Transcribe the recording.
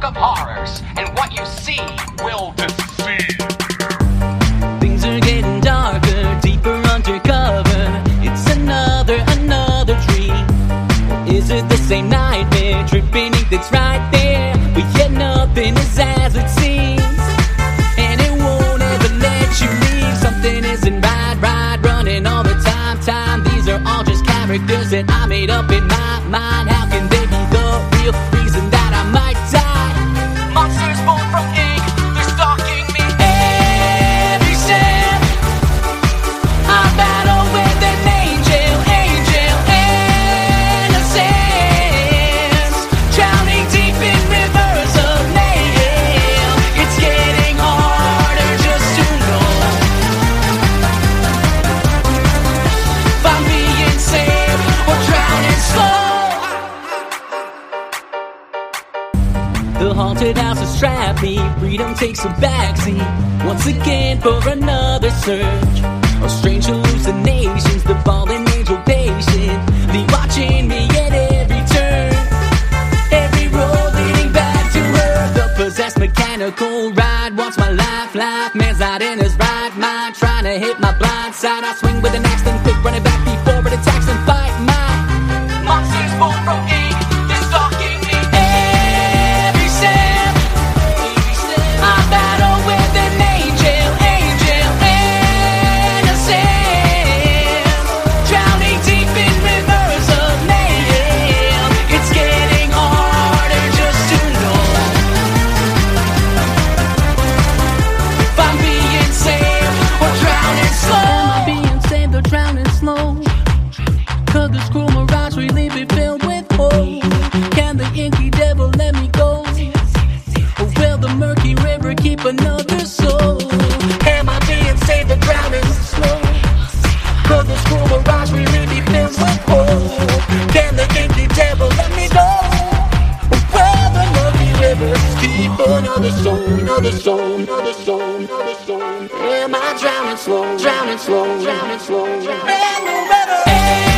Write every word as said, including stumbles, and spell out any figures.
of horrors, and what you see will deceive. Things are getting darker, deeper undercover. It's another, another dream. Is it the same nightmare? Tripping ink that's right there, but yet nothing is as it seems. And it won't ever let you leave. Something isn't right, right, running all the time, time. These are all just characters that I made up in my mind. How can they be the real reason that I might die? Monsters born from ink, they're stalking me. Every step I battle with an angel, angel, innocence, drowning deep in rivers of nail. It's getting harder just to know if I'm being saved or drowning slow. The haunted house has trapped me. Freedom takes a backseat once again for another search of strange hallucinations. The fallen angel patiently watching me at every turn, every road leading back to earth. The possessed mechanical ride wants my life. Life man's not in his right mind, trying to hit my blind side. I swing with an axe, then quick running back before it attacks and fight my Monsters born from ink, they're stalking me. every step. I battle with an angel, angel, innocent, drowning deep in rivers of nail. It's getting harder just to know if I'm being saved or drowning slow. Am I being saved or drowning slow? Could the screw mirage really be filled with hope? Can the inky devil let me go? Or will the murky river keep another soul? Am I being saved or drowning slow? Could the screw mirage really be filled with hope? Can the inky devil let me go? Or will the murky river keep another soul? Another soul, another soul, another soul. Am I drowning slow? Drowning slow, drowning slow, drowning slow.